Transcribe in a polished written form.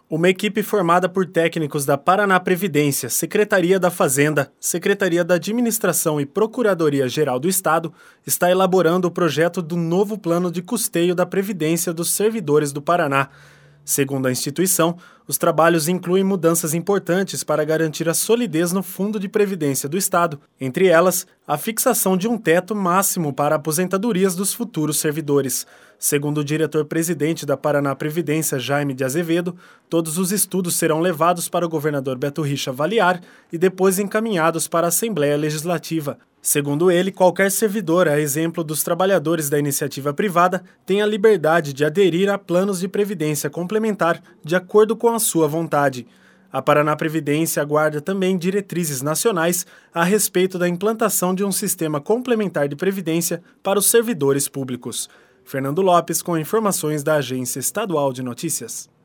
Uma equipe formada por técnicos da Paraná Previdência, Secretaria da Fazenda, Secretaria da Administração e Procuradoria-Geral do Estado está elaborando o projeto do novo plano de custeio da Previdência dos servidores do Paraná. Segundo a instituição, os trabalhos incluem mudanças importantes para garantir a solidez no Fundo de Previdência do Estado, entre elas, a fixação de um teto máximo para aposentadorias dos futuros servidores. Segundo o diretor-presidente da Paraná Previdência, Jaime de Azevedo, todos os estudos serão levados para o governador Beto Richa avaliar e depois encaminhados para a Assembleia Legislativa. Segundo ele, qualquer servidor, a exemplo dos trabalhadores da iniciativa privada, tem a liberdade de aderir a planos de previdência complementar de acordo com a sua vontade. A Paraná Previdência aguarda também diretrizes nacionais a respeito da implantação de um sistema complementar de previdência para os servidores públicos. Fernando Lopes com informações da Agência Estadual de Notícias.